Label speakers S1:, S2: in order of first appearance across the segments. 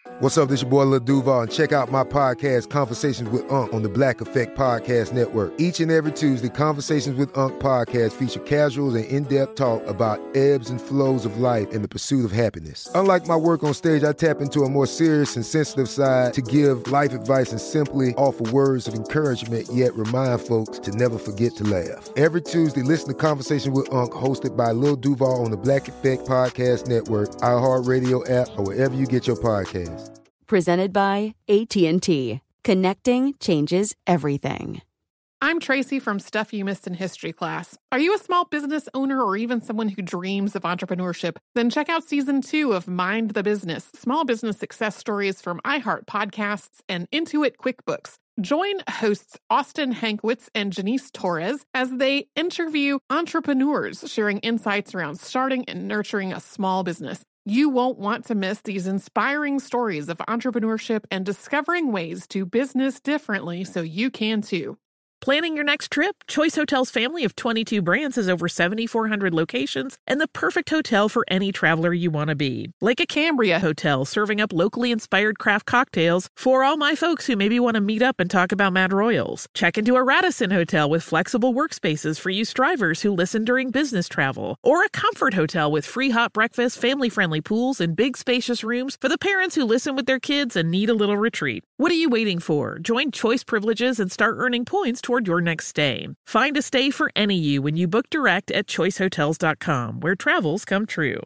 S1: What's up, this your boy Lil Duval, and check out my podcast, Conversations with Unc, on the Black Effect Podcast Network. Each and every Tuesday, Conversations with Unc podcast feature casuals and in-depth talk about ebbs and flows of life and the pursuit of happiness. Unlike my work on stage, I tap into a more serious and sensitive side to give life advice and simply offer words of encouragement, yet remind folks to never forget to laugh. Every Tuesday, listen to Conversations with Unc, hosted by Lil Duval on the Black Effect Podcast Network, iHeartRadio app, or wherever you get your podcasts.
S2: Presented by AT&T. Connecting changes everything.
S3: I'm Tracy from Stuff You Missed in History class. Are you a small business owner or even someone who dreams of entrepreneurship? Then check out Season 2 of Mind the Business, small business success stories from iHeart Podcasts and Intuit QuickBooks. Join hosts Austin Hankwitz and Janice Torres as they interview entrepreneurs sharing insights around starting and nurturing a small business. You won't want to miss these inspiring stories of entrepreneurship and discovering ways to business differently so you can too.
S4: Planning your next trip? Choice Hotels' family of 22 brands has over 7,400 locations and the perfect hotel for any traveler you want to be. Like a Cambria hotel serving up locally inspired craft cocktails for all my folks who maybe want to meet up and talk about Mad Royals. Check into a Radisson hotel with flexible workspaces for you strivers who listen during business travel. Or a Comfort hotel with free hot breakfast, family-friendly pools, and big spacious rooms for the parents who listen with their kids and need a little retreat. What are you waiting for? Join Choice Privileges and start earning points toward your next stay. Find a stay for any you when you book direct at choicehotels.com, where travels come true.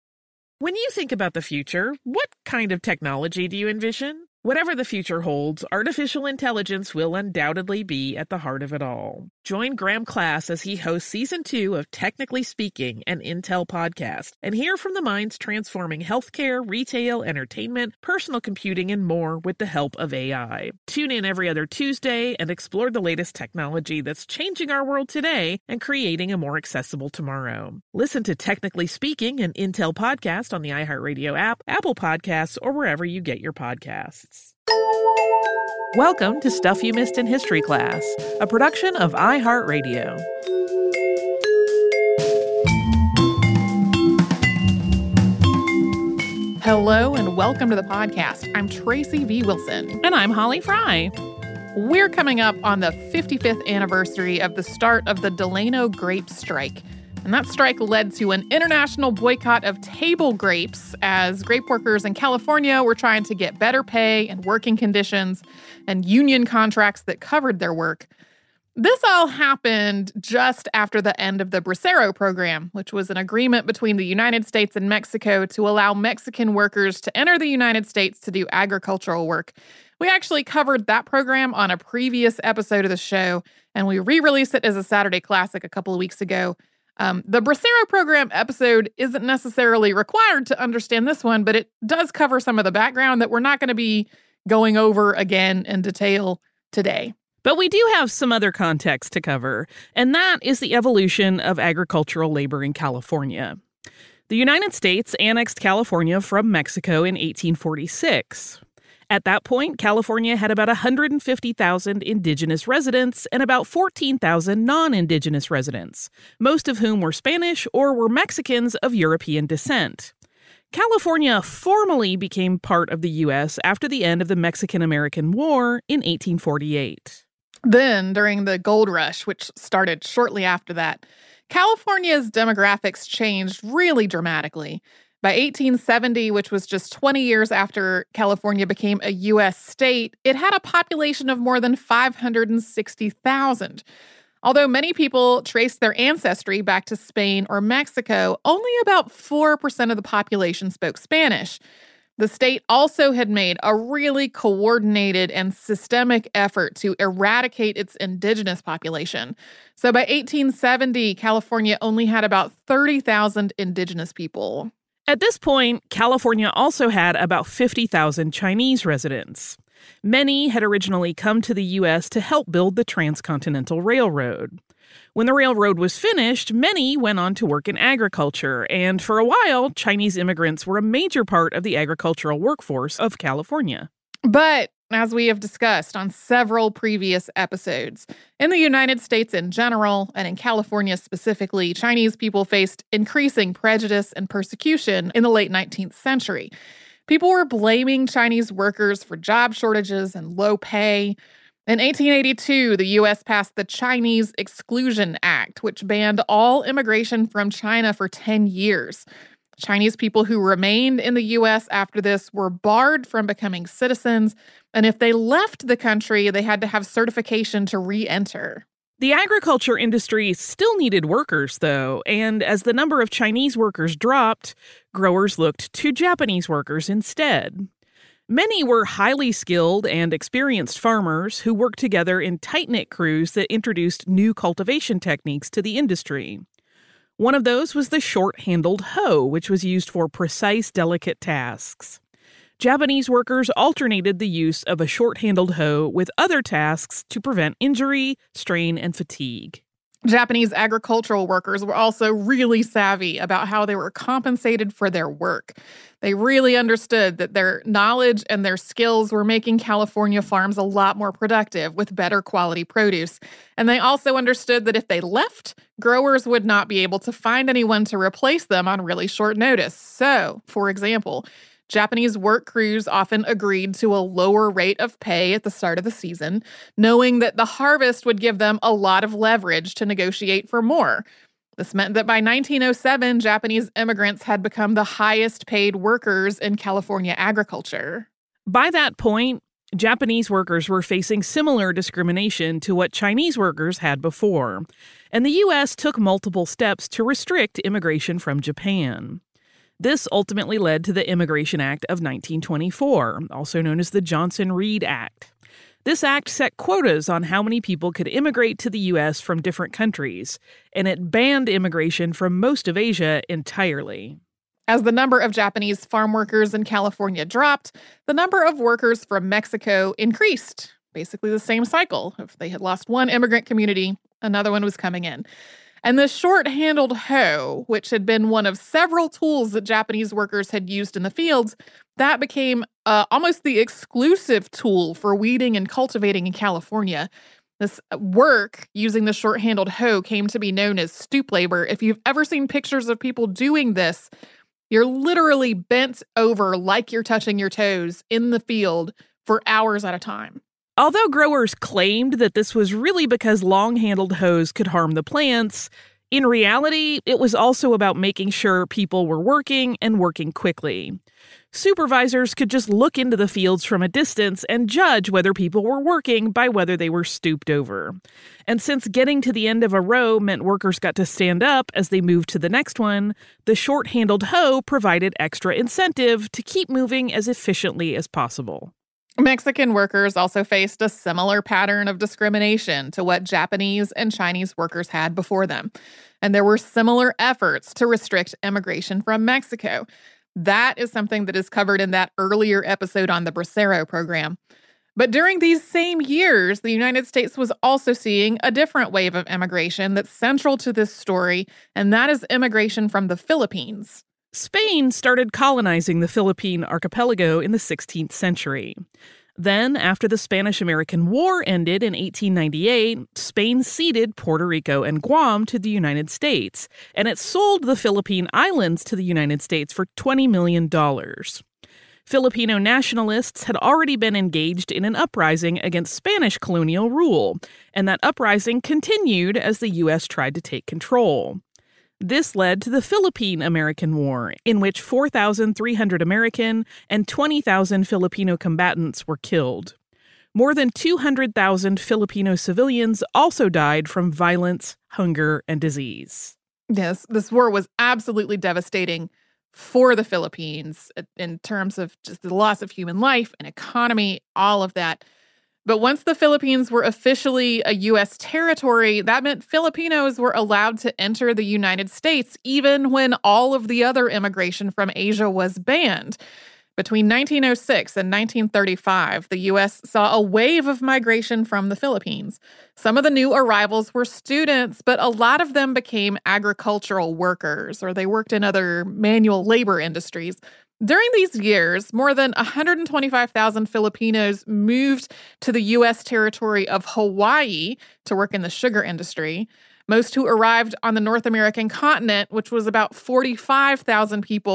S4: When you think about the future, what kind of technology do you envision? Whatever the future holds, artificial intelligence will undoubtedly be at the heart of it all. Join Graham Class as he hosts Season 2 of Technically Speaking, an Intel podcast, and hear from the minds transforming healthcare, retail, entertainment, personal computing, and more with the help of AI. Tune in every other Tuesday and explore the latest technology that's changing our world today and creating a more accessible tomorrow. Listen to Technically Speaking, an Intel podcast on the iHeartRadio app, Apple Podcasts, or wherever you get your podcasts. Welcome to Stuff You Missed in History Class, a production of iHeartRadio.
S3: Hello and welcome to the podcast. I'm Tracy V. Wilson.
S4: And I'm Holly Fry.
S3: We're coming up on the 55th anniversary of the start of the Delano grape strike. And that strike led to an international boycott of table grapes as grape workers in California were trying to get better pay and working conditions and union contracts that covered their work. This all happened just after the end of the Bracero program, which was an agreement between the United States and Mexico to allow Mexican workers to enter the United States to do agricultural work. We actually covered that program on a previous episode of the show, and we re-released it as a Saturday Classic a couple of weeks ago. The Bracero program episode isn't necessarily required to understand this one, but it does cover some of the background that we're not going to be going over again in detail today.
S4: But we do have some other context to cover, and that is the evolution of agricultural labor in California. The United States annexed California from Mexico in 1846. At that point, California had about 150,000 indigenous residents and about 14,000 non-indigenous residents, most of whom were Spanish or were Mexicans of European descent. California formally became part of the U.S. after the end of the Mexican-American War in 1848.
S3: Then, during the gold rush, which started shortly after that, California's demographics changed really dramatically. By 1870, which was just 20 years after California became a U.S. state, it had a population of more than 560,000. Although many people traced their ancestry back to Spain or Mexico, only about 4% of the population spoke Spanish. The state also had made a really coordinated and systemic effort to eradicate its indigenous population. So by 1870, California only had about 30,000 indigenous people.
S4: At this point, California also had about 50,000 Chinese residents. Many had originally come to the U.S. to help build the Transcontinental Railroad. When the railroad was finished, many went on to work in agriculture, and for a while, Chinese immigrants were a major part of the agricultural workforce of California.
S3: But as we have discussed on several previous episodes, in the United States in general, and in California specifically, Chinese people faced increasing prejudice and persecution in the late 19th century. People were blaming Chinese workers for job shortages and low pay. In 1882, the U.S. passed the Chinese Exclusion Act, which banned all immigration from China for 10 years. Chinese people who remained in the U.S. after this were barred from becoming citizens, and if they left the country, they had to have certification to re-enter.
S4: The agriculture industry still needed workers, though, and as the number of Chinese workers dropped, growers looked to Japanese workers instead. Many were highly skilled and experienced farmers who worked together in tight-knit crews that introduced new cultivation techniques to the industry. One of those was the short-handled hoe, which was used for precise, delicate tasks. Japanese workers alternated the use of a short-handled hoe with other tasks to prevent injury, strain, and fatigue.
S3: Japanese agricultural workers were also really savvy about how they were compensated for their work. They really understood that their knowledge and their skills were making California farms a lot more productive with better quality produce. And they also understood that if they left, growers would not be able to find anyone to replace them on really short notice. So, for example, Japanese work crews often agreed to a lower rate of pay at the start of the season, knowing that the harvest would give them a lot of leverage to negotiate for more. This meant that by 1907, Japanese immigrants had become the highest paid workers in California agriculture.
S4: By that point, Japanese workers were facing similar discrimination to what Chinese workers had before, and the U.S. took multiple steps to restrict immigration from Japan. This ultimately led to the Immigration Act of 1924, also known as the Johnson-Reed Act. This act set quotas on how many people could immigrate to the U.S. from different countries, and it banned immigration from most of Asia entirely.
S3: As the number of Japanese farm workers in California dropped, the number of workers from Mexico increased. Basically the same cycle. If they had lost one immigrant community, another one was coming in. And the short-handled hoe, which had been one of several tools that Japanese workers had used in the fields, that became almost the exclusive tool for weeding and cultivating in California. This work using the short-handled hoe came to be known as stoop labor. If you've ever seen pictures of people doing this, you're literally bent over like you're touching your toes in the field for hours at a time.
S4: Although growers claimed that this was really because long-handled hoes could harm the plants, in reality, it was also about making sure people were working and working quickly. Supervisors could just look into the fields from a distance and judge whether people were working by whether they were stooped over. And since getting to the end of a row meant workers got to stand up as they moved to the next one, the short-handled hoe provided extra incentive to keep moving as efficiently as possible.
S3: Mexican workers also faced a similar pattern of discrimination to what Japanese and Chinese workers had before them. And there were similar efforts to restrict immigration from Mexico. That is something that is covered in that earlier episode on the Bracero program. But during these same years, the United States was also seeing a different wave of immigration that's central to this story, and that is immigration from the Philippines.
S4: Spain started colonizing the Philippine archipelago in the 16th century. Then, after the Spanish-American War ended in 1898, Spain ceded Puerto Rico and Guam to the United States, and it sold the Philippine Islands to the United States for $20 million. Filipino nationalists had already been engaged in an uprising against Spanish colonial rule, and that uprising continued as the U.S. tried to take control. This led to the Philippine-American War, in which 4,300 American and 20,000 Filipino combatants were killed. More than 200,000 Filipino civilians also died from violence, hunger, and disease.
S3: Yes, this war was absolutely devastating for the Philippines in terms of just the loss of human life and economy, all of that. But once the Philippines were officially a U.S. territory, that meant Filipinos were allowed to enter the United States, even when all of the other immigration from Asia was banned. Between 1906 and 1935, the U.S. saw a wave of migration from the Philippines. Some of the new arrivals were students, but a lot of them became agricultural workers, or they worked in other manual labor industries. During these years, more than 125,000 Filipinos moved to the U.S. territory of Hawaii to work in the sugar industry. Most who arrived on the North American continent, which was about 45,000 people,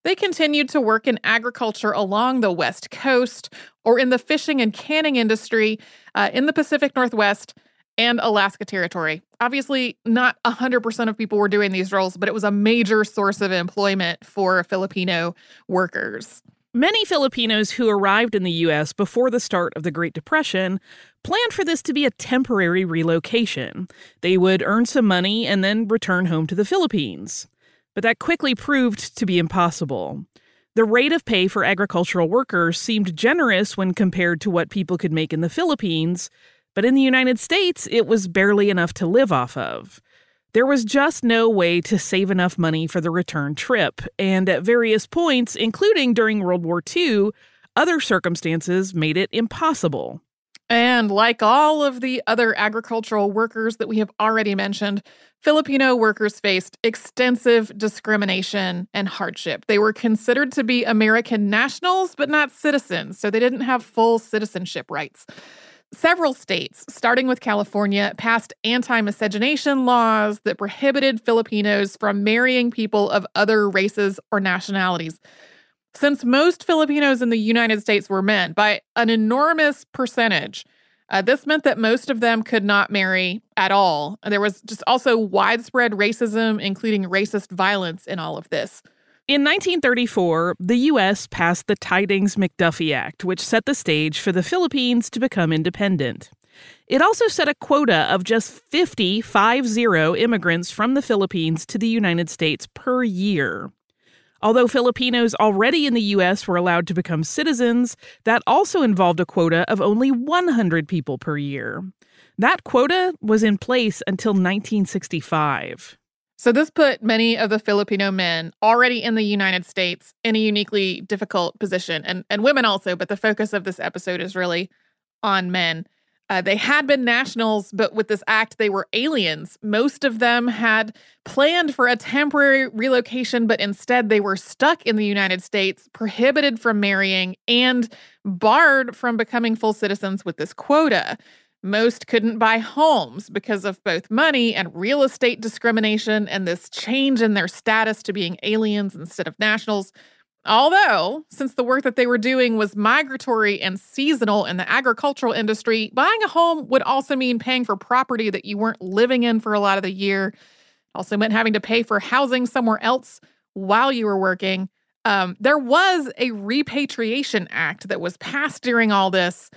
S3: They continued to work in agriculture along the West Coast or in the fishing and canning industry in the Pacific Northwest and Alaska Territory. Obviously, not 100% of people were doing these roles, but it was a major source of employment for Filipino workers.
S4: Many Filipinos who arrived in the U.S. before the start of the Great Depression planned for this to be a temporary relocation. They would earn some money and then return home to the Philippines. But that quickly proved to be impossible. The rate of pay for agricultural workers seemed generous when compared to what people could make in the Philippines, but in the United States, it was barely enough to live off of. There was just no way to save enough money for the return trip, and at various points, including during World War II, other circumstances made it impossible.
S3: And like all of the other agricultural workers that we have already mentioned, Filipino workers faced extensive discrimination and hardship. They were considered to be American nationals, but not citizens, so they didn't have full citizenship rights. Several states, starting with California, passed anti-miscegenation laws that prohibited Filipinos from marrying people of other races or nationalities. Since most Filipinos in the United States were men, by an enormous percentage, this meant that most of them could not marry at all. There was just also widespread racism, including racist violence in all of this.
S4: In 1934, the U.S. passed the Tydings-McDuffie Act, which set the stage for the Philippines to become independent. It also set a quota of just 50 immigrants from the Philippines to the United States per year. Although Filipinos already in the U.S. were allowed to become citizens, that also involved a quota of only 100 people per year. That quota was in place until 1965.
S3: So this put many of the Filipino men already in the United States in a uniquely difficult position, and women also, but the focus of this episode is really on men. They had been nationals, but with this act, they were aliens. Most of them had planned for a temporary relocation, but instead they were stuck in the United States, prohibited from marrying, and barred from becoming full citizens with this quota. Most couldn't buy homes because of both money and real estate discrimination and this change in their status to being aliens instead of nationals. Although, since the work that they were doing was migratory and seasonal in the agricultural industry, buying a home would also mean paying for property that you weren't living in for a lot of the year. It also meant having to pay for housing somewhere else while you were working. There was a repatriation act that was passed during all this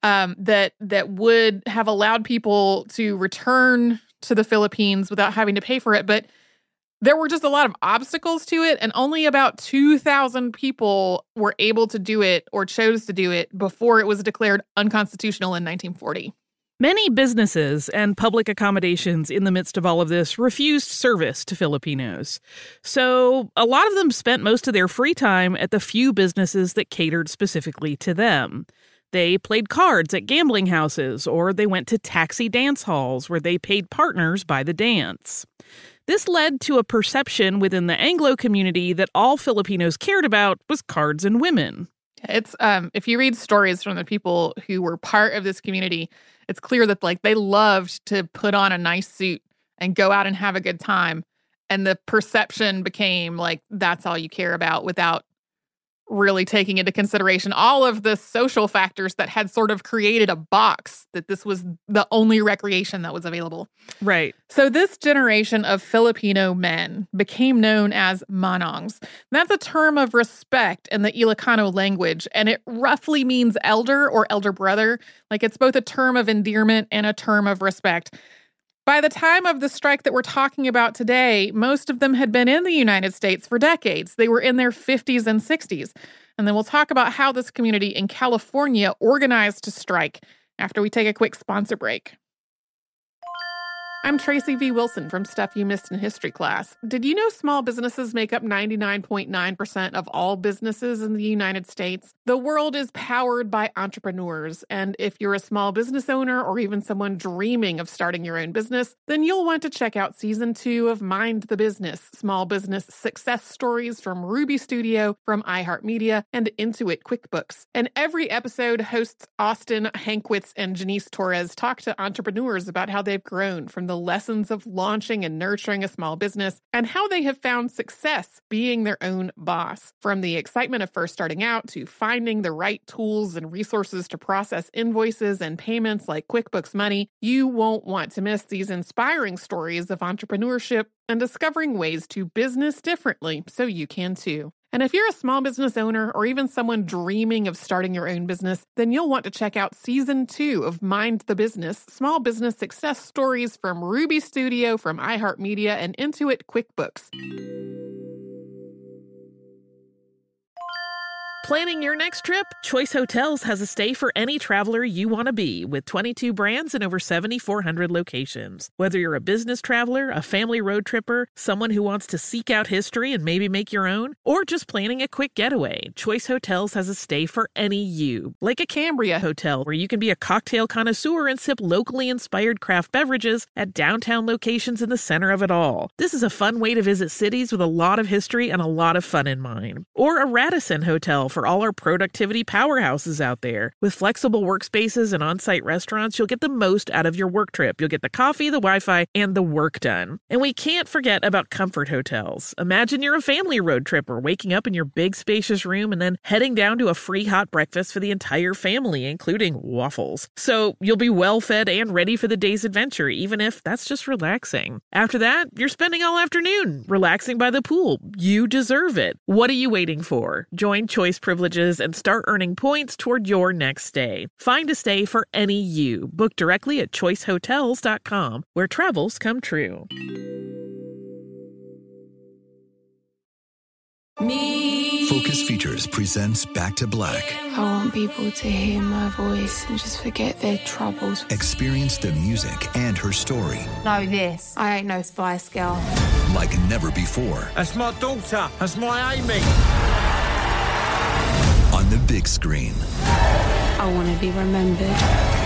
S3: that would have allowed people to return to the Philippines without having to pay for it. But there were just a lot of obstacles to it, and only about 2,000 people were able to do it or chose to do it before it was declared unconstitutional in 1940.
S4: Many businesses and public accommodations in the midst of all of this refused service to Filipinos. So a lot of them spent most of their free time at the few businesses that catered specifically to them. They played cards at gambling houses, or they went to taxi dance halls where they paid partners by the dance. This led to a perception within the Anglo community that all Filipinos cared about was cards and women.
S3: It's if you read stories from the people who were part of this community, it's clear that they loved to put on a nice suit and go out and have a good time. And the perception became that's all you care about, without really taking into consideration all of the social factors that had sort of created a box that this was the only recreation that was available.
S4: Right.
S3: So this generation of Filipino men became known as manongs. That's a term of respect in the Ilocano language, and it roughly means elder or elder brother. It's both a term of endearment and a term of respect. By the time of the strike that we're talking about today, most of them had been in the United States for decades. They were in their 50s and 60s. And then we'll talk about how this community in California organized to strike after we take a quick sponsor break. I'm Tracy V. Wilson from Stuff You Missed in History Class. Did you know small businesses make up 99.9% of all businesses in the United States? The world is powered by entrepreneurs, and if you're a small business owner or even someone dreaming of starting your own business, then you'll want to check out Season 2 of Mind the Business, small business success stories from Ruby Studio, from iHeartMedia, and Intuit QuickBooks. And every episode, hosts Austin Hankwitz and Janice Torres talk to entrepreneurs about how they've grown from on the lessons of launching and nurturing a small business and how they have found success being their own boss. From the excitement of first starting out to finding the right tools and resources to process invoices and payments like QuickBooks Money, you won't want to miss these inspiring stories of entrepreneurship and discovering ways to business differently so you can too. And if you're a small business owner or even someone dreaming of starting your own business, then you'll want to check out Season 2 of Mind the Business, Small Business Success Stories from Ruby Studio, from iHeartMedia, and Intuit QuickBooks.
S4: Planning your next trip? Choice Hotels has a stay for any traveler you want to be, with 22 brands and over 7,400 locations. Whether you're a business traveler, a family road tripper, someone who wants to seek out history and maybe make your own, or just planning a quick getaway, Choice Hotels has a stay for any you. Like a Cambria Hotel, where you can be a cocktail connoisseur and sip locally inspired craft beverages at downtown locations in the center of it all. This is a fun way to visit cities with a lot of history and a lot of fun in mind. Or a Radisson Hotel for all our productivity powerhouses out there. With flexible workspaces and on-site restaurants, you'll get the most out of your work trip. You'll get the coffee, the Wi-Fi, and the work done. And we can't forget about Comfort Hotels. Imagine you're a family road tripper, waking up in your big spacious room and then heading down to a free hot breakfast for the entire family, including waffles. So you'll be well fed and ready for the day's adventure, even if that's just relaxing. After that, you're spending all afternoon relaxing by the pool. You deserve it. What are you waiting for? Join Choice Privileges and start earning points toward your next stay. Find a stay for any you. Book directly at choicehotels.com, where travels come true.
S5: Focus Features presents Back to Black.
S6: I want people to hear my voice and just forget their troubles.
S5: Experience the music and her story.
S6: Know this, I ain't no Spice Girl.
S5: Like never before.
S7: That's my daughter. That's my Amy.
S5: On the big screen.
S6: I want to be remembered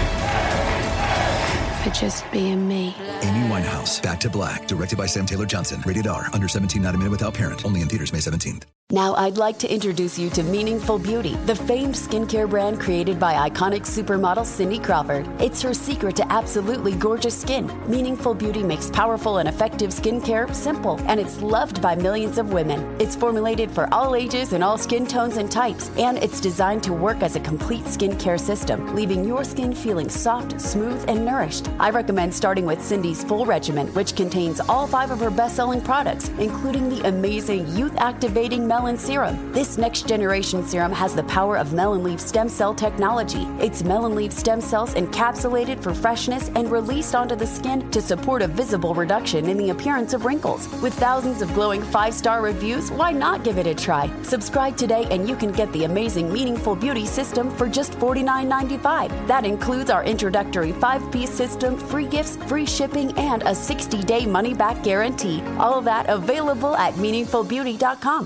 S6: for just being me.
S5: Amy Winehouse, Back to Black, directed by Sam Taylor Johnson. Rated R, under 17, not a minute without parent. Only in theaters May 17th.
S8: Now I'd like to introduce you to Meaningful Beauty, the famed skincare brand created by iconic supermodel Cindy Crawford. It's her secret to absolutely gorgeous skin. Meaningful Beauty makes powerful and effective skincare simple, and it's loved by millions of women. It's formulated for all ages and all skin tones and types, and it's designed to work as a complete skincare system, leaving your skin feeling soft, smooth, and nourished. I recommend starting with Cindy's full regimen, which contains all 5 of her best-selling products, including the amazing youth-activating Melon Serum. This next-generation serum has the power of melon leaf stem cell technology. It's melon leaf stem cells encapsulated for freshness and released onto the skin to support a visible reduction in the appearance of wrinkles. With thousands of glowing 5-star reviews, why not give it a try? Subscribe today and you can get the amazing Meaningful Beauty system for just $49.95. That includes our introductory 5-piece system, free gifts, free shipping, and a 60-day money-back guarantee. All of that available at meaningfulbeauty.com.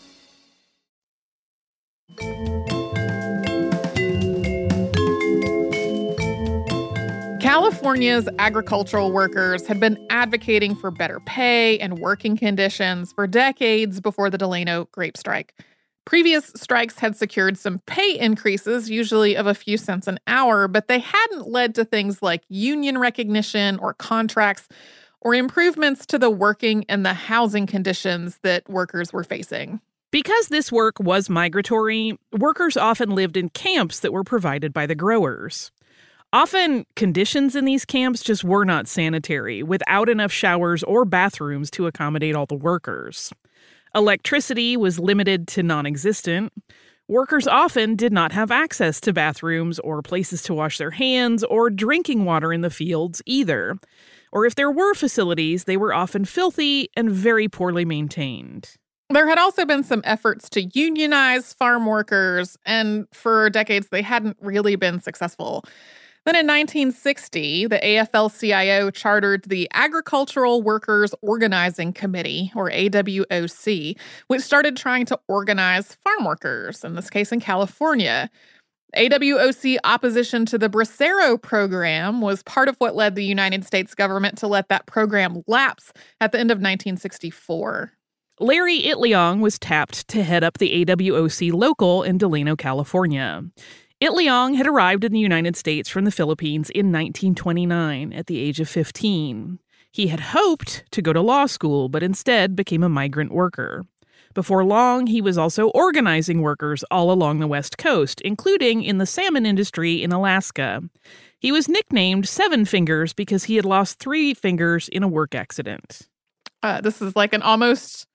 S3: California's agricultural workers had been advocating for better pay and working conditions for decades before the Delano grape strike. Previous strikes had secured some pay increases, usually of a few cents an hour, but they hadn't led to things like union recognition or contracts or improvements to the working and the housing conditions that workers were facing.
S4: Because this work was migratory, workers often lived in camps that were provided by the growers. Often, conditions in these camps just were not sanitary, without enough showers or bathrooms to accommodate all the workers. Electricity was limited to non-existent. Workers often did not have access to bathrooms or places to wash their hands or drinking water in the fields either. Or if there were facilities, they were often filthy and very poorly maintained.
S3: There had also been some efforts to unionize farm workers, and for decades they hadn't really been successful. Then in 1960, the AFL-CIO chartered the Agricultural Workers Organizing Committee, or AWOC, which started trying to organize farm workers, in this case in California. AWOC opposition to the Bracero program was part of what led the United States government to let that program lapse at the end of 1964.
S4: Larry Itliong was tapped to head up the AWOC local in Delano, California. Itliong had arrived in the United States from the Philippines in 1929 at the age of 15. He had hoped to go to law school, but instead became a migrant worker. Before long, he was also organizing workers all along the West Coast, including in the salmon industry in Alaska. He was nicknamed Seven Fingers because he had lost 3 fingers in a work accident.
S3: This is like an almost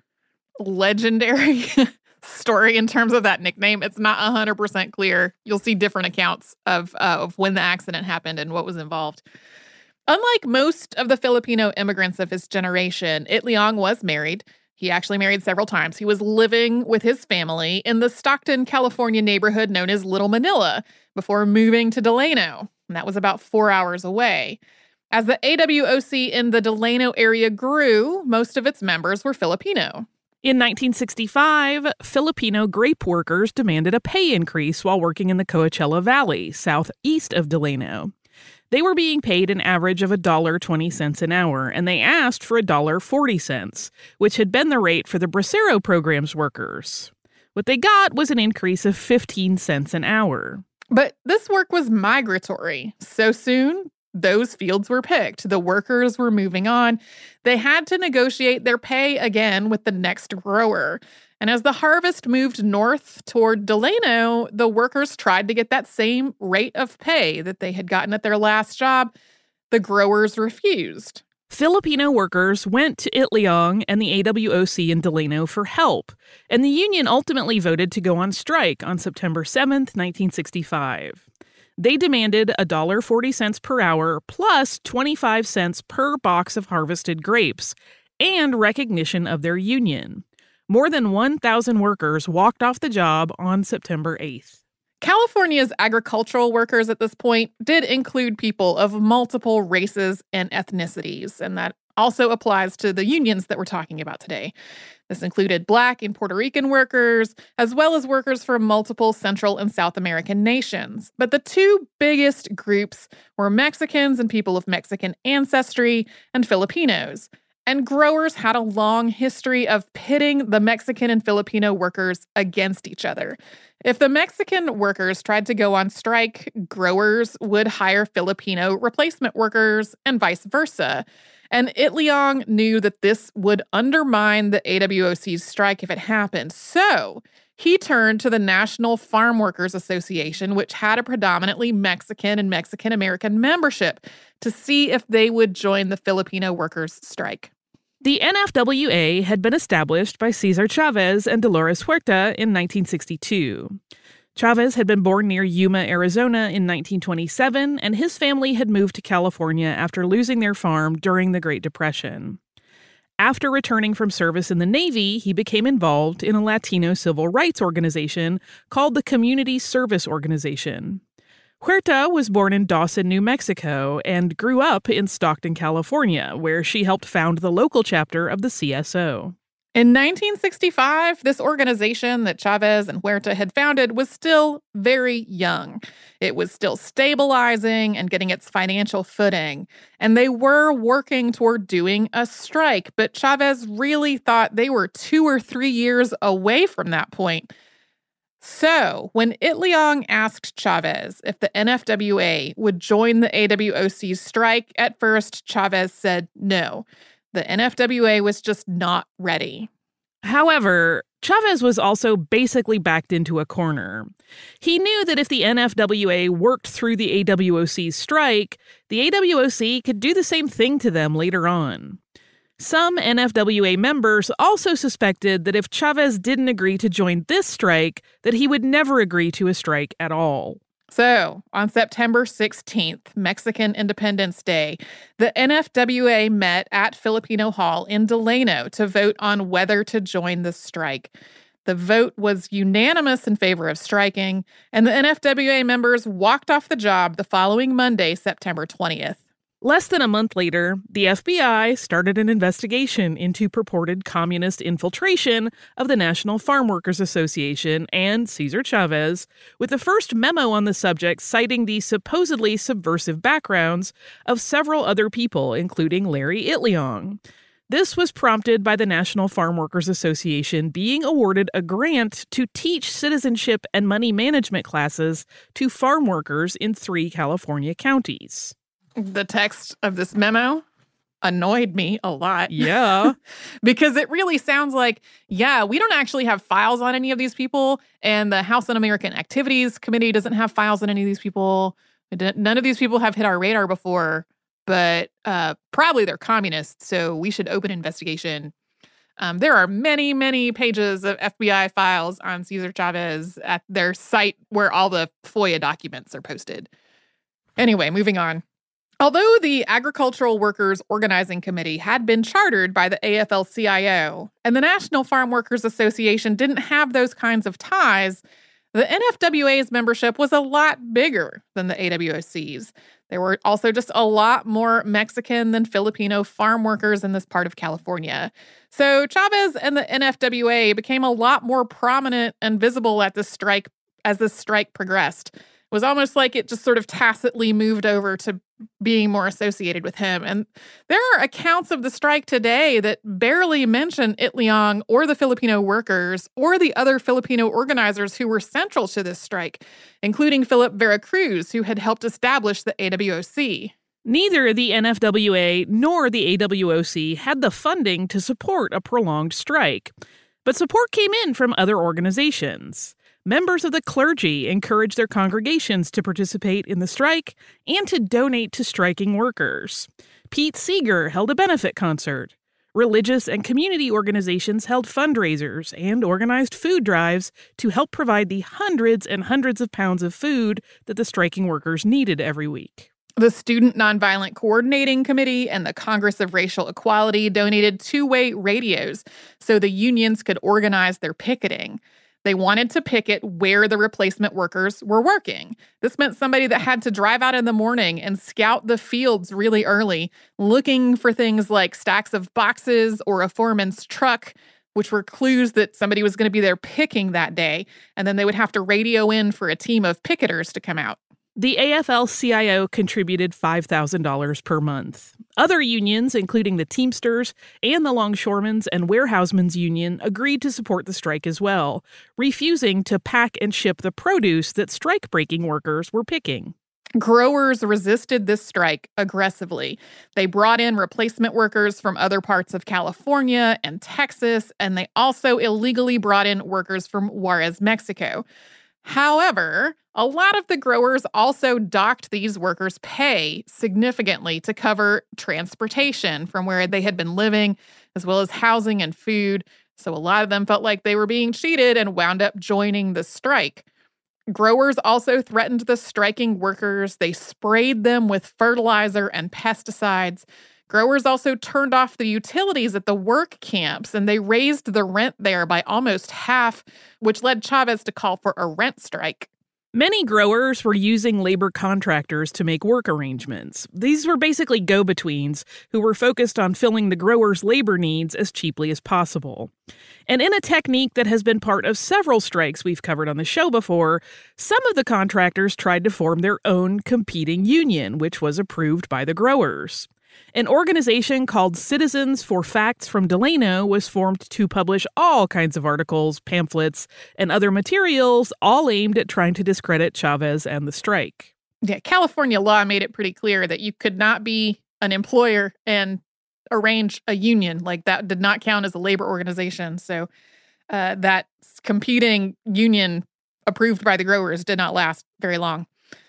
S3: legendary story in terms of that nickname. It's not 100% clear. You'll see different accounts of when the accident happened and what was involved. Unlike most of the Filipino immigrants of his generation, Itliong was married. He actually married several times. He was living with his family in the Stockton, California neighborhood known as Little Manila before moving to Delano, and that was about 4 hours away. As the AWOC in the Delano area grew, most of its members were Filipino.
S4: In 1965, Filipino grape workers demanded a pay increase while working in the Coachella Valley, southeast of Delano. They were being paid an average of $1.20 an hour, and they asked for $1.40, which had been the rate for the Bracero program's workers. What they got was an increase of 15 cents an hour.
S3: But this work was migratory. So soon, those fields were picked. The workers were moving on. They had to negotiate their pay again with the next grower. And as the harvest moved north toward Delano, the workers tried to get that same rate of pay that they had gotten at their last job. The growers refused.
S4: Filipino workers went to Itliong and the AWOC in Delano for help, and the union ultimately voted to go on strike on September 7th, 1965. They demanded $1.40 per hour plus 25 cents per box of harvested grapes and recognition of their union. More than 1,000 workers walked off the job on September 8th.
S3: California's agricultural workers at this point did include people of multiple races and ethnicities, and that also applies to the unions that we're talking about today. This included Black and Puerto Rican workers, as well as workers from multiple Central and South American nations. But the 2 biggest groups were Mexicans and people of Mexican ancestry and Filipinos. And growers had a long history of pitting the Mexican and Filipino workers against each other. If the Mexican workers tried to go on strike, growers would hire Filipino replacement workers and vice versa. And Itliong knew that this would undermine the AWOC's strike if it happened. So he turned to the National Farm Workers Association, which had a predominantly Mexican and Mexican-American membership, to see if they would join the Filipino workers' strike.
S4: The NFWA had been established by Cesar Chavez and Dolores Huerta in 1962. Chavez had been born near Yuma, Arizona in 1927, and his family had moved to California after losing their farm during the Great Depression. After returning from service in the Navy, he became involved in a Latino civil rights organization called the Community Service Organization. Huerta was born in Dawson, New Mexico, and grew up in Stockton, California, where she helped found the local chapter of the CSO.
S3: In 1965, this organization that Chavez and Huerta had founded was still very young. It was still stabilizing and getting its financial footing, and they were working toward doing a strike, but Chavez really thought they were 2 or 3 years away from that point. So, when Itliong asked Chavez if the NFWA would join the AWOC's strike, at first Chavez said no. The NFWA was just not ready.
S4: However, Chavez was also basically backed into a corner. He knew that if the NFWA worked through the AWOC's strike, the AWOC could do the same thing to them later on. Some NFWA members also suspected that if Chavez didn't agree to join this strike, that he would never agree to a strike at all.
S3: So, on September 16th, Mexican Independence Day, the NFWA met at Filipino Hall in Delano to vote on whether to join the strike. The vote was unanimous in favor of striking, and the NFWA members walked off the job the following Monday, September 20th.
S4: Less than a month later, the FBI started an investigation into purported communist infiltration of the National Farm Workers Association and Cesar Chavez, with the first memo on the subject citing the supposedly subversive backgrounds of several other people, including Larry Itliong. This was prompted by the National Farm Workers Association being awarded a grant to teach citizenship and money management classes to farm workers in 3 California counties.
S3: The text of this memo annoyed me a lot.
S4: Yeah.
S3: Because it really sounds like, yeah, we don't actually have files on any of these people, and the House Un-American Activities Committee doesn't have files on any of these people. None of these people have hit our radar before, but probably they're communists, so we should open an investigation. There are many, many pages of FBI files on Cesar Chavez at their site where all the FOIA documents are posted. Anyway, moving on. Although the Agricultural Workers Organizing Committee had been chartered by the AFL-CIO, and the National Farm Workers Association didn't have those kinds of ties, the NFWA's membership was a lot bigger than the AWOC's. There were also just a lot more Mexican than Filipino farm workers in this part of California. So Chavez and the NFWA became a lot more prominent and visible at this strike as this strike progressed. It was almost like it just sort of tacitly moved over to being more associated with him. And there are accounts of the strike today that barely mention Itliong or the Filipino workers or the other Filipino organizers who were central to this strike, including Philip Veracruz, who had helped establish the AWOC.
S4: Neither the NFWA nor the AWOC had the funding to support a prolonged strike. But support came in from other organizations. Members of the clergy encouraged their congregations to participate in the strike and to donate to striking workers. Pete Seeger held a benefit concert. Religious and community organizations held fundraisers and organized food drives to help provide the hundreds and hundreds of pounds of food that the striking workers needed every week.
S3: The Student Nonviolent Coordinating Committee and the Congress of Racial Equality donated two-way radios so the unions could organize their picketing. They wanted to picket where the replacement workers were working. This meant somebody that had to drive out in the morning and scout the fields really early, looking for things like stacks of boxes or a foreman's truck, which were clues that somebody was going to be there picking that day. And then they would have to radio in for a team of picketers to come out.
S4: The AFL-CIO contributed $5,000 per month. Other unions, including the Teamsters and the Longshoremen's and Warehousemen's Union, agreed to support the strike as well, refusing to pack and ship the produce that strike-breaking workers were picking.
S3: Growers resisted this strike aggressively. They brought in replacement workers from other parts of California and Texas, and they also illegally brought in workers from Juarez, Mexico. However, a lot of the growers also docked these workers' pay significantly to cover transportation from where they had been living, as well as housing and food. So a lot of them felt like they were being cheated and wound up joining the strike. Growers also threatened the striking workers. They sprayed them with fertilizer and pesticides. Growers also turned off the utilities at the work camps, and they raised the rent there by almost half, which led Chavez to call for a rent strike.
S4: Many growers were using labor contractors to make work arrangements. These were basically go-betweens who were focused on filling the growers' labor needs as cheaply as possible. And in a technique that has been part of several strikes we've covered on the show before, some of the contractors tried to form their own competing union, which was approved by the growers. An organization called Citizens for Facts from Delano was formed to publish all kinds of articles, pamphlets, and other materials, all aimed at trying to discredit Chavez and the strike.
S3: Yeah, California law made it pretty clear that you could not be an employer and arrange a union. Like, that did not count as a labor organization. So that competing union approved by the growers did not last very long.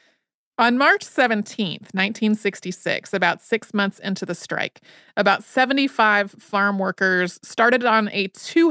S3: On March 17th, 1966, about 6 months into the strike, about 75 farm workers started on a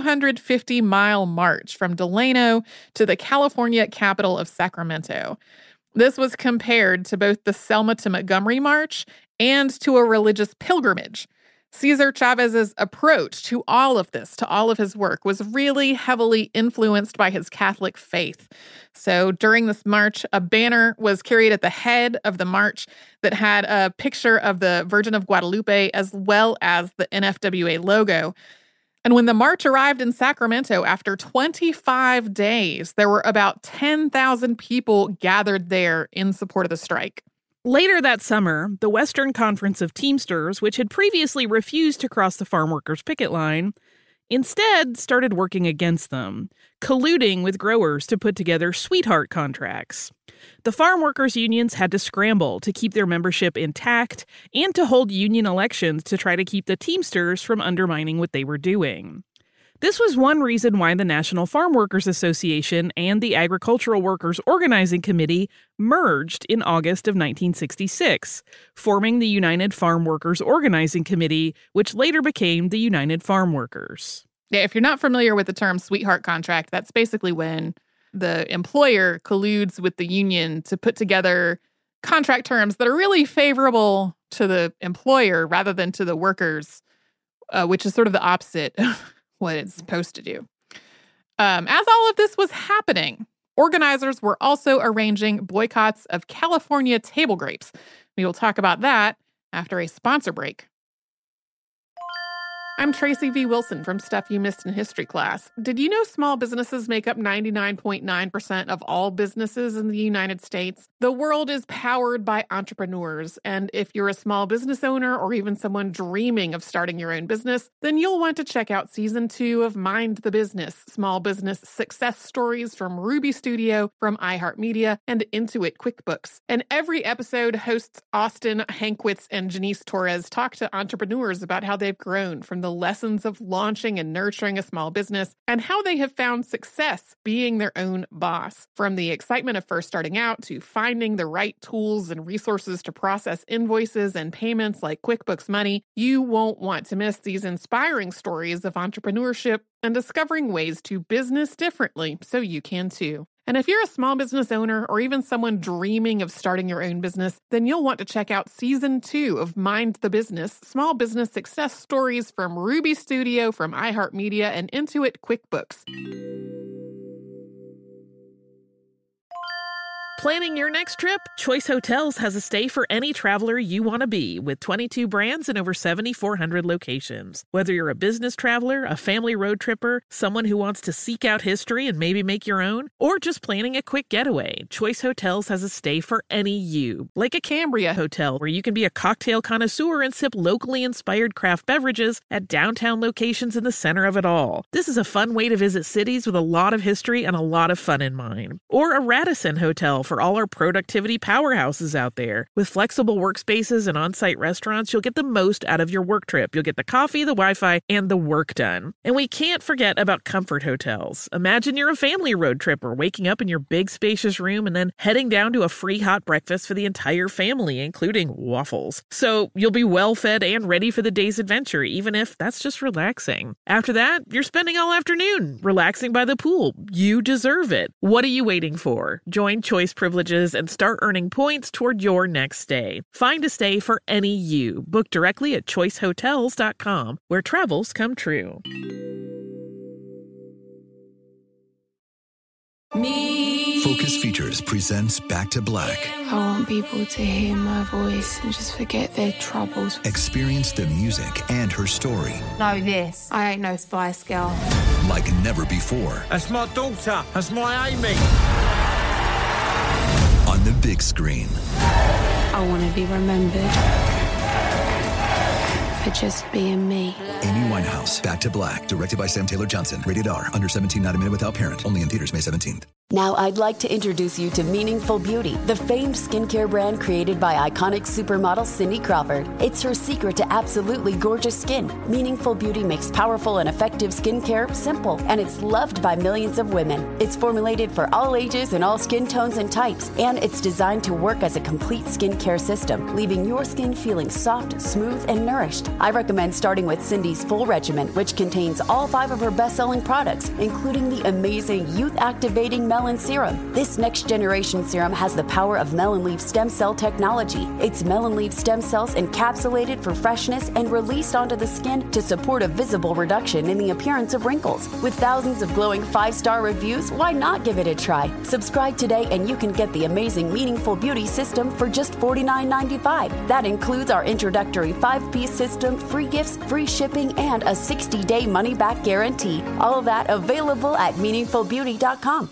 S3: 250-mile march from Delano to the California capital of Sacramento. This was compared to both the Selma to Montgomery March and to a religious pilgrimage. Cesar Chavez's approach to all of this, to all of his work, was really heavily influenced by his Catholic faith. So during this march, a banner was carried at the head of the march that had a picture of the Virgin of Guadalupe as well as the NFWA logo. And when the march arrived in Sacramento after 25 days, there were about 10,000 people gathered there in support of the strike.
S4: Later that summer, the Western Conference of Teamsters, which had previously refused to cross the farm workers' picket line, instead started working against them, colluding with growers to put together sweetheart contracts. The farm workers' unions had to scramble to keep their membership intact and to hold union elections to try to keep the Teamsters from undermining what they were doing. This was one reason why the National Farm Workers Association and the Agricultural Workers Organizing Committee merged in August of 1966, forming the United Farm Workers Organizing Committee, which later became the United Farm Workers.
S3: Yeah, if you're not familiar with the term sweetheart contract, that's basically when the employer colludes with the union to put together contract terms that are really favorable to the employer rather than to the workers, which is sort of the opposite of what it's supposed to do. As all of this was happening, organizers were also arranging boycotts of California table grapes. We will talk about that after a sponsor break. I'm Tracy V. Wilson from Stuff You Missed in History class. Did you know small businesses make up 99.9% of all businesses in the United States? The world is powered by entrepreneurs, and if you're a small business owner or even someone dreaming of starting your own business, then you'll want to check out Season 2 of Mind the Business, Small Business Success Stories from Ruby Studio, from iHeartMedia, and Intuit QuickBooks. And every episode, hosts Austin Hankwitz and Janice Torres talk to entrepreneurs about how they've grown from the lessons of launching and nurturing a small business and how they have found success being their own boss. From the excitement of first starting out to finding the right tools and resources to process invoices and payments like QuickBooks Money, you won't want to miss these inspiring stories of entrepreneurship and discovering ways to business differently so you can too. And if you're a small business owner or even someone dreaming of starting your own business, then you'll want to check out Season 2 of Mind the Business, Small Business Success Stories from Ruby Studio, from iHeartMedia, and Intuit QuickBooks.
S4: Planning your next trip? Choice Hotels has a stay for any traveler you want to be, with 22 brands and over 7,400 locations. Whether you're a business traveler, a family road tripper, someone who wants to seek out history and maybe make your own, or just planning a quick getaway, Choice Hotels has a stay for any you. Like a Cambria Hotel, where you can be a cocktail connoisseur and sip locally inspired craft beverages at downtown locations in the center of it all. This is a fun way to visit cities with a lot of history and a lot of fun in mind. Or a Radisson Hotel for all our productivity powerhouses out there. With flexible workspaces and on-site restaurants, you'll get the most out of your work trip. You'll get the coffee, the Wi-Fi, and the work done. And we can't forget about Comfort Hotels. Imagine you're a family road tripper, waking up in your big spacious room and then heading down to a free hot breakfast for the entire family, including waffles. So you'll be well fed and ready for the day's adventure, even if that's just relaxing. After that, you're spending all afternoon relaxing by the pool. You deserve it. What are you waiting for? Join Choice Privileges and start earning points toward your next stay. Find a stay for any you. Book directly at choicehotels.com, where travels come true.
S5: Focus Features presents Back to Black.
S6: I want people to hear my voice and just forget their troubles.
S5: Experience the music and her story.
S9: Know this. I ain't no Spice Girl.
S5: Like never before.
S7: That's my daughter. That's my Amy.
S5: On the big screen.
S6: I want to be remembered for just being me.
S5: Amy Winehouse, Back to Black, directed by Sam Taylor Johnson. Rated R, under 17, not a minute without parent. Only in theaters May 17th.
S8: Now I'd like to introduce you to Meaningful Beauty, the famed skincare brand created by iconic supermodel Cindy Crawford. It's her secret to absolutely gorgeous skin. Meaningful Beauty makes powerful and effective skincare simple, and it's loved by millions of women. It's formulated for all ages and all skin tones and types, and it's designed to work as a complete skincare system, leaving your skin feeling soft, smooth, and nourished. I recommend starting with Cindy's full regimen, which contains all 5 of her best-selling products, including the amazing youth-activating Melon Serum. This next-generation serum has the power of melon leaf stem cell technology. It's melon leaf stem cells encapsulated for freshness and released onto the skin to support a visible reduction in the appearance of wrinkles. With thousands of glowing 5-star reviews, why not give it a try? Subscribe today and you can get the amazing Meaningful Beauty system for just $49.95. That includes our introductory 5-piece system, free gifts, free shipping, and a 60-day money-back guarantee. All of that available at meaningfulbeauty.com.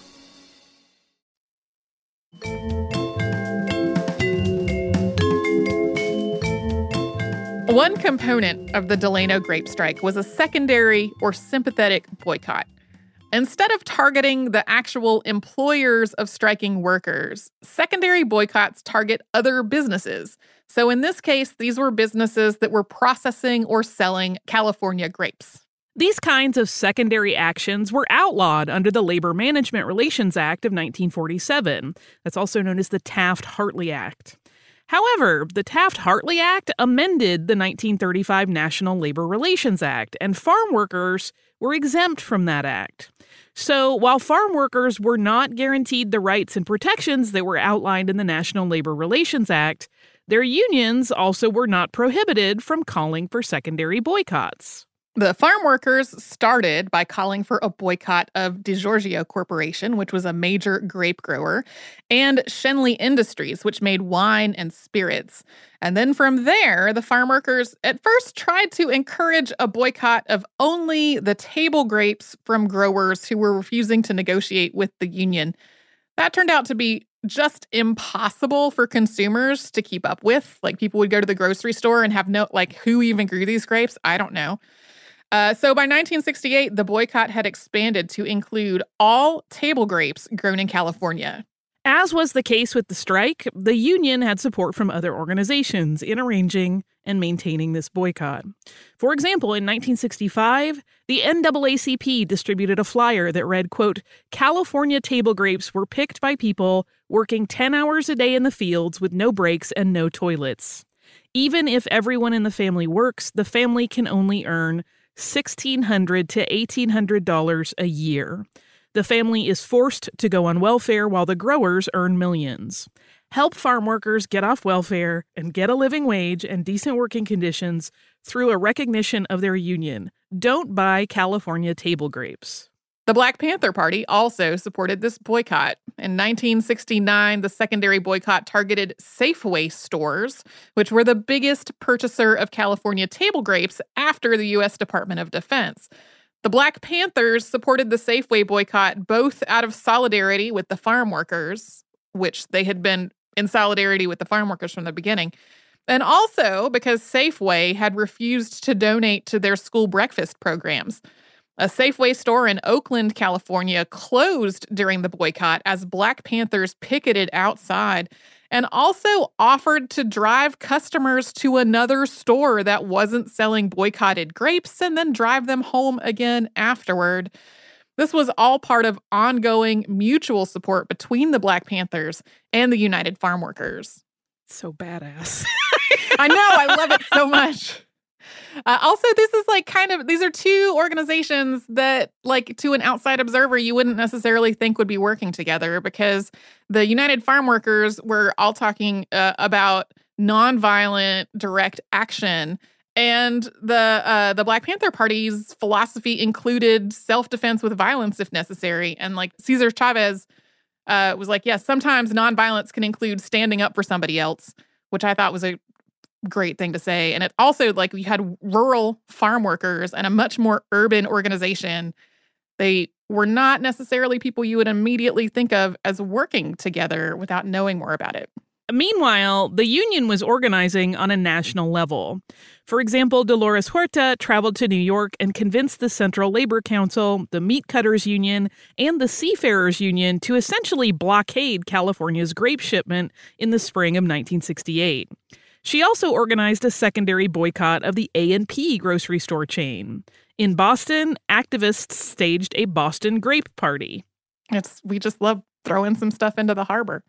S3: One component of the Delano grape strike was a secondary or sympathetic boycott. Instead of targeting the actual employers of striking workers, secondary boycotts target other businesses. So in this case, these were businesses that were processing or selling California grapes.
S4: These kinds of secondary actions were outlawed under the Labor Management Relations Act of 1947. That's also known as the Taft-Hartley Act. However, the Taft-Hartley Act amended the 1935 National Labor Relations Act, and farm workers were exempt from that act. So while farm workers were not guaranteed the rights and protections that were outlined in the National Labor Relations Act, their unions also were not prohibited from calling for secondary boycotts.
S3: The farm workers started by calling for a boycott of DiGiorgio Corporation, which was a major grape grower, and Schenley Industries, which made wine and spirits. And then from there, the farm workers at first tried to encourage a boycott of only the table grapes from growers who were refusing to negotiate with the union. That turned out to be just impossible for consumers to keep up with. Like, people would go to the grocery store and have who even grew these grapes? I don't know. So by 1968, the boycott had expanded to include all table grapes grown in California.
S4: As was the case with the strike, the union had support from other organizations in arranging and maintaining this boycott. For example, in 1965, the NAACP distributed a flyer that read, quote, "California table grapes were picked by people working 10 hours a day in the fields with no breaks and no toilets. Even if everyone in the family works, the family can only earn $1,600 to $1,800 a year. The family is forced to go on welfare while the growers earn millions. Help farm workers get off welfare and get a living wage and decent working conditions through a recognition of their union. Don't buy California table grapes."
S3: The Black Panther Party also supported this boycott. In 1969, the secondary boycott targeted Safeway stores, which were the biggest purchaser of California table grapes after the U.S. Department of Defense. The Black Panthers supported the Safeway boycott both out of solidarity with the farm workers, which they had been in solidarity with the farm workers from the beginning, and also because Safeway had refused to donate to their school breakfast programs. A Safeway store in Oakland, California, closed during the boycott as Black Panthers picketed outside and also offered to drive customers to another store that wasn't selling boycotted grapes and then drive them home again afterward. This was all part of ongoing mutual support between the Black Panthers and the United Farm Workers.
S4: So badass.
S3: I know, I love it so much. Also, this is these are two organizations that, to an outside observer, you wouldn't necessarily think would be working together, because the United Farm Workers were all talking about nonviolent direct action. And the Black Panther Party's philosophy included self-defense with violence if necessary. And Cesar Chavez was like, yes, sometimes nonviolence can include standing up for somebody else, which I thought was a great thing to say. And it also, you had rural farm workers and a much more urban organization. They were not necessarily people you would immediately think of as working together without knowing more about it.
S4: Meanwhile, the union was organizing on a national level. For example, Dolores Huerta traveled to New York and convinced the Central Labor Council, the Meat Cutters Union, and the Seafarers Union to essentially blockade California's grape shipment in the spring of 1968. She also organized a secondary boycott of the A&P grocery store chain. In Boston, activists staged a Boston Grape Party.
S3: We just love throwing some stuff into the harbor.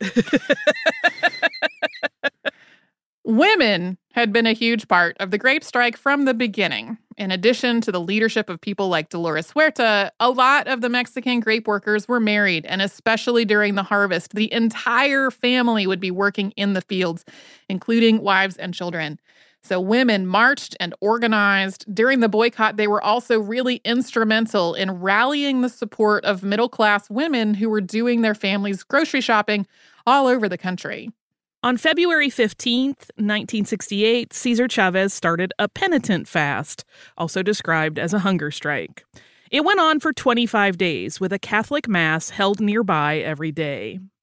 S3: Women had been a huge part of the grape strike from the beginning. In addition to the leadership of people like Dolores Huerta, a lot of the Mexican grape workers were married, and especially during the harvest, the entire family would be working in the fields, including wives and children. So women marched and organized. During the boycott, they were also really instrumental in rallying the support of middle-class women who were doing their families' grocery shopping all over the country.
S4: On February 15th, 1968, Cesar Chavez started a penitent fast, also described as a hunger strike. It went on for 25 days with a Catholic mass held nearby every day.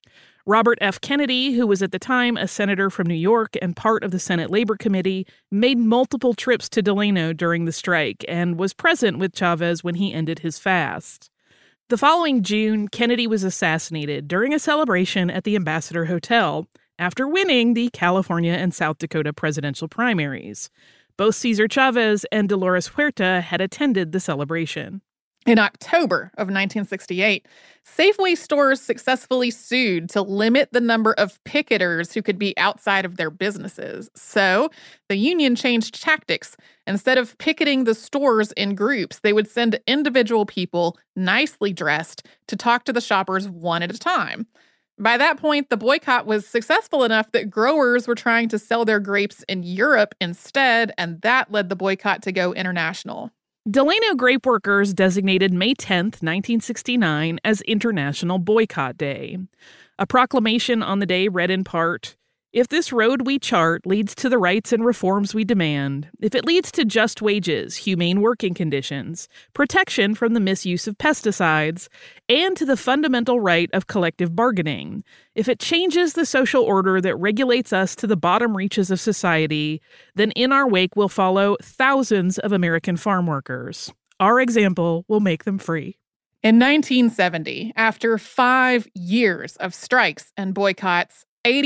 S4: Robert F. Kennedy, who was at the time a senator from New York and part of the Senate Labor Committee, made multiple trips to Delano during the strike and was present with Chavez when he ended his fast. The following June, Kennedy was assassinated during a celebration at the Ambassador Hotel after winning the California and South Dakota presidential primaries. Both Cesar Chavez and Dolores Huerta had attended the celebration.
S3: In October of 1968, Safeway stores successfully sued to limit the number of picketers who could be outside of their businesses. So the union changed tactics. Instead of picketing the stores in groups, they would send individual people, nicely dressed, to talk to the shoppers one at a time. By that point, the boycott was successful enough that growers were trying to sell their grapes in Europe instead, and that led the boycott to go international.
S4: Delano grape workers designated May 10th, 1969 as International Boycott Day. A proclamation on the day read in part, "If this road we chart leads to the rights and reforms we demand, if it leads to just wages, humane working conditions, protection from the misuse of pesticides, and to the fundamental right of collective bargaining, if it changes the social order that regulates us to the bottom reaches of society, then in our wake will follow thousands of American farm workers. Our example will make them free."
S3: In 1970, after 5 years of strikes and boycotts,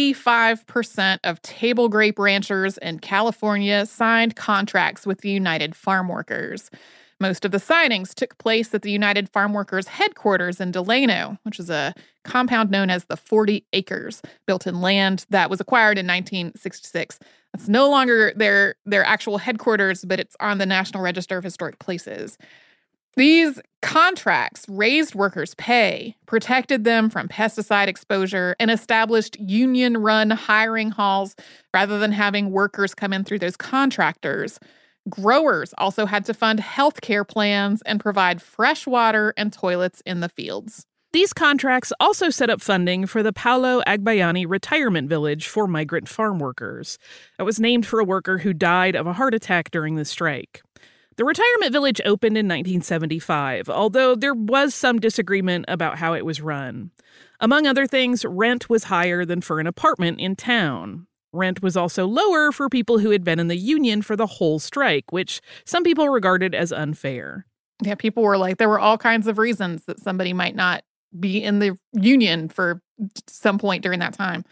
S3: 85% of table grape ranchers in California signed contracts with the United Farm Workers. Most of the signings took place at the United Farm Workers headquarters in Delano, which is a compound known as the 40 Acres, built in land that was acquired in 1966. It's no longer their actual headquarters, but it's on the National Register of Historic Places. These contracts raised workers' pay, protected them from pesticide exposure, and established union-run hiring halls rather than having workers come in through those contractors. Growers also had to fund health care plans and provide fresh water and toilets in the fields.
S4: These contracts also set up funding for the Paulo Agbayani Retirement Village for migrant farm workers. It was named for a worker who died of a heart attack during the strike. The retirement village opened in 1975, although there was some disagreement about how it was run. Among other things, rent was higher than for an apartment in town. Rent was also lower for people who had been in the union for the whole strike, which some people regarded as unfair.
S3: Yeah, people were like, there were all kinds of reasons that somebody might not be in the union for some point during that time.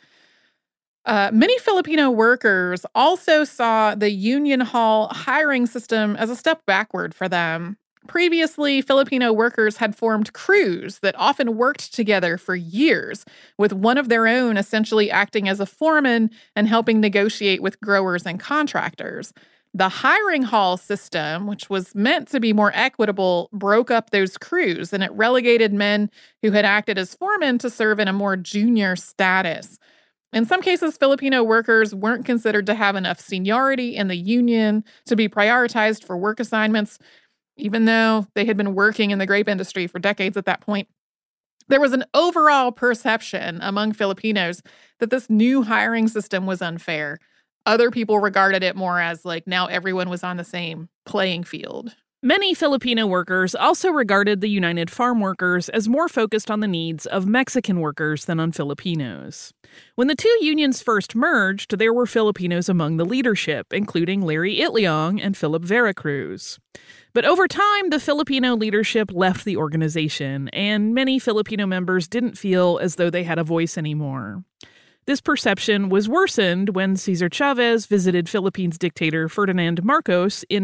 S3: Many Filipino workers also saw the union hall hiring system as a step backward for them. Previously, Filipino workers had formed crews that often worked together for years, with one of their own essentially acting as a foreman and helping negotiate with growers and contractors. The hiring hall system, which was meant to be more equitable, broke up those crews, and it relegated men who had acted as foremen to serve in a more junior status. In some cases, Filipino workers weren't considered to have enough seniority in the union to be prioritized for work assignments, even though they had been working in the grape industry for decades at that point. There was an overall perception among Filipinos that this new hiring system was unfair. Other people regarded it more as like now everyone was on the same playing field.
S4: Many Filipino workers also regarded the United Farm Workers as more focused on the needs of Mexican workers than on Filipinos. When the two unions first merged, there were Filipinos among the leadership, including Larry Itliong and Philip Veracruz. But over time, the Filipino leadership left the organization, and many Filipino members didn't feel as though they had a voice anymore. This perception was worsened when Cesar Chavez visited Philippines dictator Ferdinand Marcos in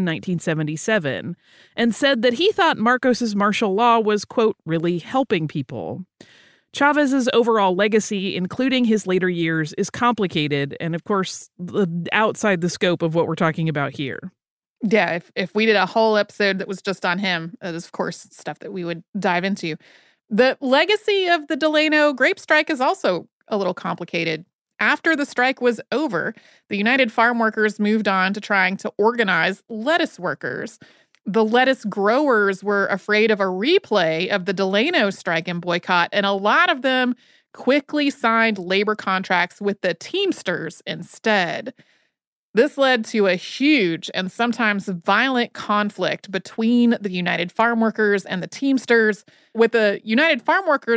S4: 1977 and said that he thought Marcos's martial law was, quote, really helping people. Chavez's overall legacy, including his later years, is complicated and, of course, outside the scope of what we're talking about here.
S3: Yeah, if we did a whole episode that was just on him, that is, of course, stuff that we would dive into. The legacy of the Delano grape strike is also a little complicated. After the strike was over, the United Farm Workers moved on to trying to organize lettuce workers. The lettuce growers were afraid of a replay of the Delano strike and boycott, and a lot of them quickly signed labor contracts with the Teamsters instead. This led to a huge and sometimes violent conflict between the United Farm Workers and the Teamsters, with the United Farm Workers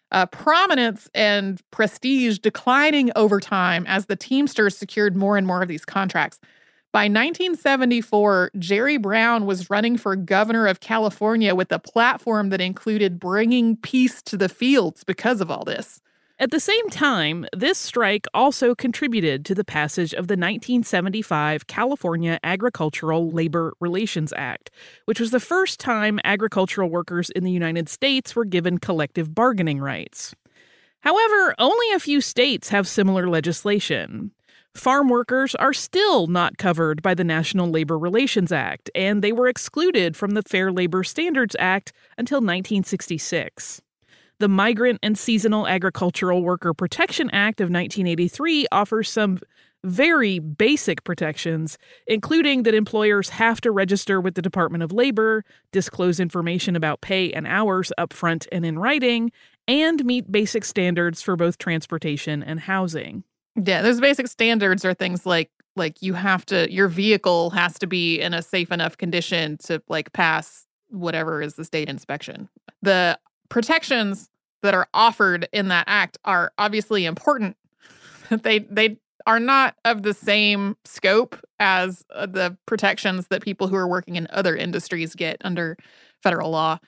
S3: prominence and prestige declining over time as the Teamsters secured more and more of these contracts. By 1974, Jerry Brown was running for governor of California with a platform that included bringing peace to the fields because of all this.
S4: At the same time, this strike also contributed to the passage of the 1975 California Agricultural Labor Relations Act, which was the first time agricultural workers in the United States were given collective bargaining rights. However, only a few states have similar legislation. Farm workers are still not covered by the National Labor Relations Act, and they were excluded from the Fair Labor Standards Act until 1966. The Migrant and Seasonal Agricultural Worker Protection Act of 1983 offers some very basic protections, including that employers have to register with the Department of Labor, disclose information about pay and hours upfront and in writing, and meet basic standards for both transportation and housing.
S3: Yeah, those basic standards are things like your vehicle has to be in a safe enough condition to pass whatever is the state inspection. The protections that are offered in that act are obviously important. They are not of the same scope as the protections that people who are working in other industries get under federal law.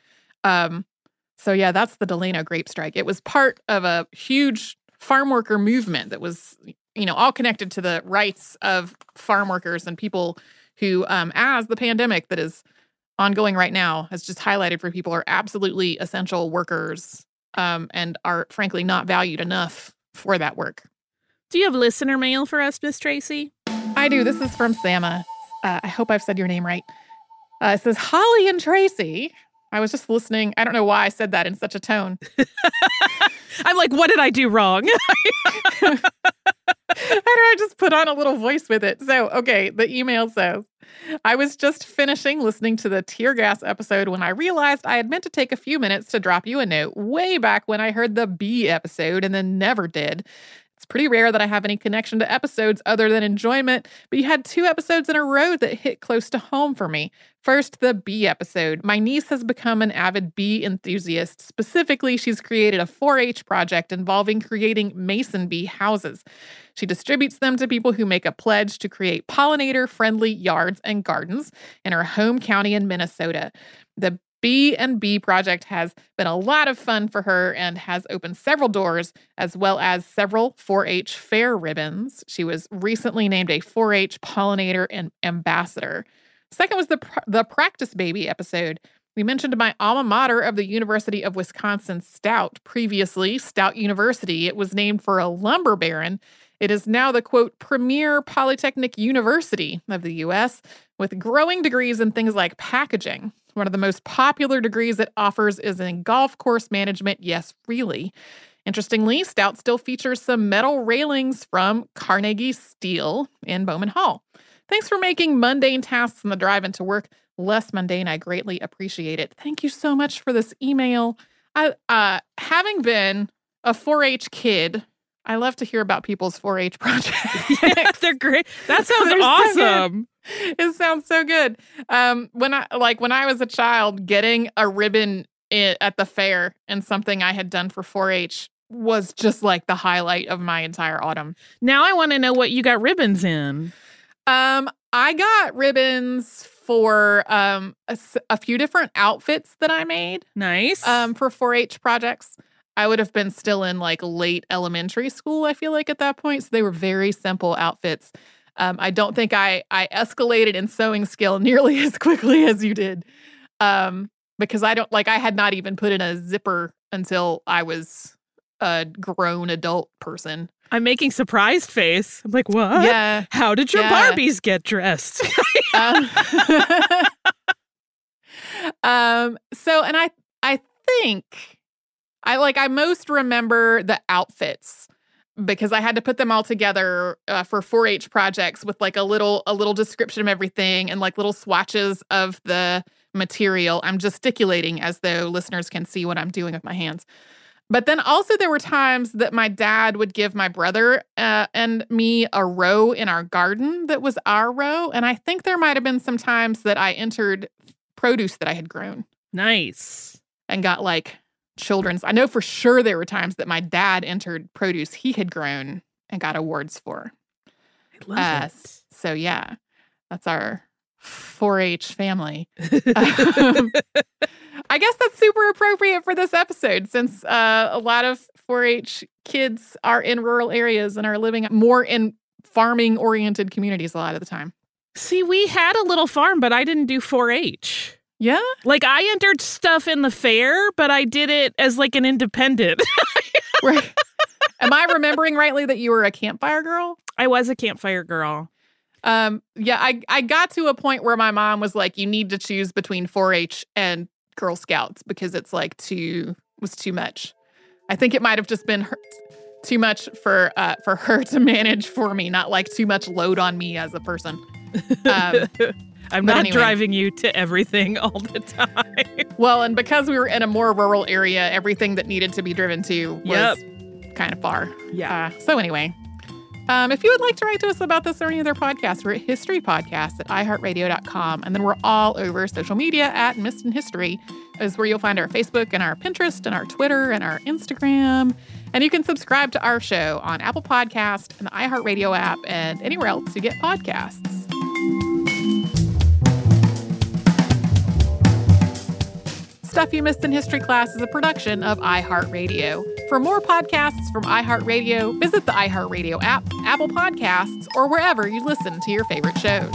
S3: So yeah, that's the Delano grape strike. It was part of a huge farm worker movement that was, all connected to the rights of farm workers and people who, as the pandemic that is ongoing right now has just highlighted for people, are absolutely essential workers and are frankly not valued enough for that work.
S4: Do you have listener mail for us, Miss Tracy?
S3: I do. This is from Sama. I hope I've said your name right. It says, Holly and Tracy. I was just listening. I don't know why I said that in such a tone.
S4: I'm like, what did I do wrong?
S3: How do I just put on a little voice with it? So, okay, the email says, I was just finishing listening to the tear gas episode when I realized I had meant to take a few minutes to drop you a note way back when I heard the bee episode and then never did. It's pretty rare that I have any connection to episodes other than enjoyment, but you had 2 episodes in a row that hit close to home for me. First, the bee episode. My niece has become an avid bee enthusiast. Specifically, she's created a 4-H project involving creating mason bee houses. She distributes them to people who make a pledge to create pollinator-friendly yards and gardens in her home county in Minnesota. The B&B project has been a lot of fun for her and has opened several doors, as well as several 4-H fair ribbons. She was recently named a 4-H pollinator and ambassador. Second was the Practice Baby episode. We mentioned my alma mater of the University of Wisconsin, Stout. Previously, Stout University. It was named for a lumber baron. It is now the, quote, premier polytechnic university of the U.S. with growing degrees in things like packaging. One of the most popular degrees it offers is in golf course management. Yes, really. Interestingly, Stout still features some metal railings from Carnegie Steel in Bowman Hall. Thanks for making mundane tasks on the drive into work less mundane. I greatly appreciate it. Thank you so much for this email. Having been a 4-H kid, I love to hear about people's 4-H projects.
S4: Yeah, they're great. That sounds awesome.
S3: It sounds so good. When I was a child, getting a ribbon at the fair and something I had done for 4-H was just like the highlight of my entire autumn.
S4: Now I want to know what you got ribbons in.
S3: I got ribbons for a few different outfits that I made.
S4: Nice.
S3: For 4-H projects. I would have been still in late elementary school, I feel like, at that point. So they were very simple outfits. I don't think I escalated in sewing skill nearly as quickly as you did. Because I had not even put in a zipper until I was a grown adult person.
S4: I'm making surprised face. I'm like, what?
S3: Yeah.
S4: How did your Barbies get dressed?
S3: So, and I think I most remember the outfits because I had to put them all together for 4-H projects with a little description of everything and little swatches of the material. I'm gesticulating as though listeners can see what I'm doing with my hands. But then also there were times that my dad would give my brother and me a row in our garden that was our row. And I think there might have been some times that I entered produce that I had grown.
S4: Nice.
S3: And got children's. I know for sure there were times that my dad entered produce he had grown and got awards for.
S4: I love it.
S3: So yeah, that's our 4-H family. I guess that's super appropriate for this episode since a lot of 4-H kids are in rural areas and are living more in farming-oriented communities a lot of the time.
S4: See, we had a little farm, but I didn't do 4-H.
S3: Yeah?
S4: Like, I entered stuff in the fair, but I did it as, like, an independent.
S3: Right. Am I remembering rightly that you were a campfire girl?
S4: I was a campfire girl.
S3: Yeah, I got to a point where my mom was like, you need to choose between 4-H and Girl Scouts because it's like was too much. I think it might have just been too much for her to manage for me, not like too much load on me as a person.
S4: I'm not driving you to everything all the time.
S3: Well, and because we were in a more rural area, everything that needed to be driven to was kind of far.
S4: Yeah.
S3: So anyway, if you would like to write to us about this or any other podcast, we're at historypodcast@iheartradio.com. And then we're all over social media at Missed in History is where you'll find our Facebook and our Pinterest and our Twitter and our Instagram. And you can subscribe to our show on Apple Podcast and the iHeartRadio app and anywhere else you get podcasts. Stuff You Missed in History Class is a production of iHeartRadio. For more podcasts from iHeartRadio, visit the iHeartRadio app, Apple Podcasts, or wherever you listen to your favorite shows.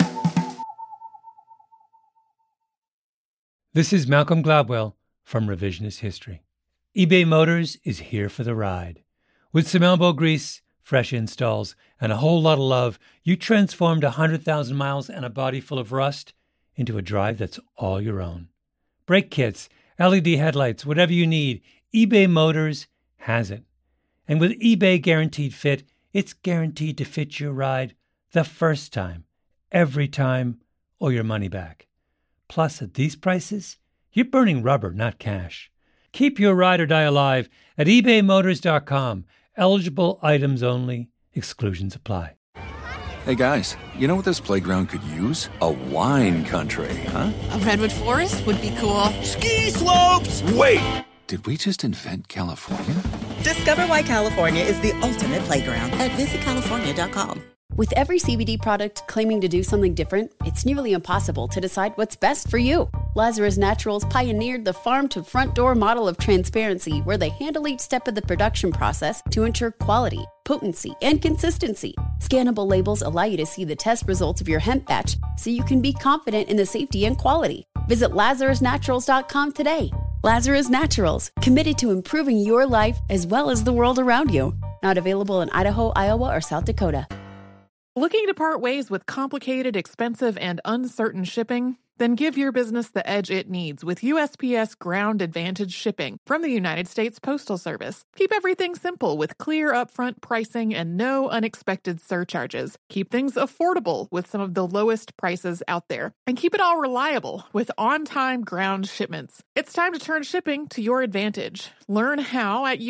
S10: This is Malcolm Gladwell from Revisionist History. eBay Motors is here for the ride. With some elbow grease, fresh installs, and a whole lot of love, you transformed 100,000 miles and a body full of rust into a drive that's all your own. Brake kits, LED headlights, whatever you need, eBay Motors has it. And with eBay Guaranteed Fit, it's guaranteed to fit your ride the first time, every time, or your money back. Plus, at these prices, you're burning rubber, not cash. Keep your ride or die alive at ebaymotors.com. Eligible items only. Exclusions apply.
S11: Hey guys, you know what this playground could use? A wine country, huh?
S12: A redwood forest would be cool.
S11: Ski slopes! Wait! Did we just invent California?
S13: Discover why California is the ultimate playground at visitcalifornia.com.
S8: With every CBD product claiming to do something different, it's nearly impossible to decide what's best for you. Lazarus Naturals pioneered the farm-to-front-door model of transparency where they handle each step of the production process to ensure quality, potency, and consistency. Scannable labels allow you to see the test results of your hemp batch so you can be confident in the safety and quality. Visit LazarusNaturals.com today. Lazarus Naturals, committed to improving your life as well as the world around you. Not available in Idaho, Iowa, or South Dakota.
S3: Looking to part ways with complicated, expensive, and uncertain shipping? Then give your business the edge it needs with USPS Ground Advantage shipping from the United States Postal Service. Keep everything simple with clear upfront pricing and no unexpected surcharges. Keep things affordable with some of the lowest prices out there. And keep it all reliable with on-time ground shipments. It's time to turn shipping to your advantage. Learn how at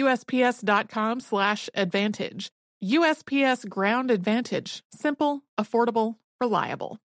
S3: USPS.com/advantage. USPS Ground Advantage. Simple, affordable, reliable.